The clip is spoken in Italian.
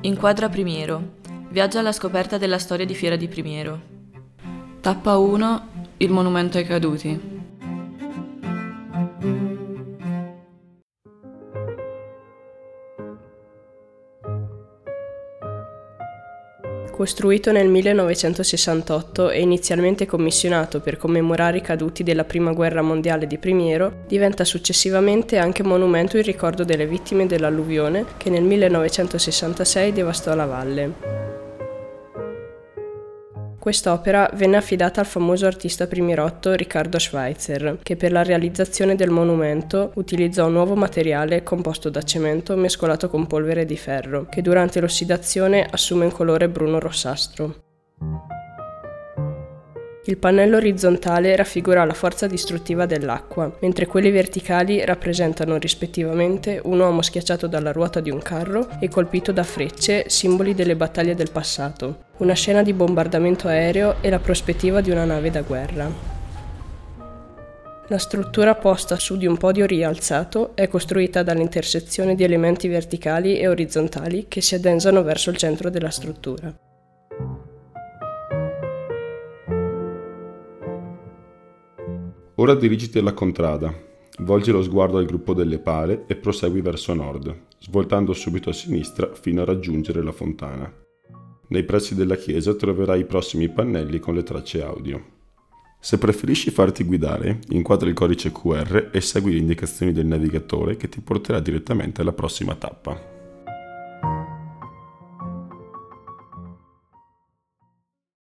Inquadra Primiero. Viaggia alla scoperta della storia di Fiera di Primiero. Tappa 1. Il monumento ai caduti. Costruito nel 1968 e inizialmente commissionato per commemorare i caduti della Prima Guerra Mondiale di Primiero, diventa successivamente anche monumento in ricordo delle vittime dell'alluvione che nel 1966 devastò la valle. Quest'opera venne affidata al famoso artista primirotto Riccardo Schweitzer, che per la realizzazione del monumento utilizzò un nuovo materiale composto da cemento mescolato con polvere di ferro, che durante l'ossidazione assume un colore bruno-rossastro. Il pannello orizzontale raffigura la forza distruttiva dell'acqua, mentre quelli verticali rappresentano rispettivamente un uomo schiacciato dalla ruota di un carro e colpito da frecce, simboli delle battaglie del passato, una scena di bombardamento aereo e la prospettiva di una nave da guerra. La struttura posta su di un podio rialzato è costruita dall'intersezione di elementi verticali e orizzontali che si addensano verso il centro della struttura. Ora dirigiti alla contrada, volgi lo sguardo al gruppo delle pale e prosegui verso nord, svoltando subito a sinistra fino a raggiungere la fontana. Nei pressi della chiesa troverai i prossimi pannelli con le tracce audio. Se preferisci farti guidare, inquadra il codice QR e segui le indicazioni del navigatore che ti porterà direttamente alla prossima tappa.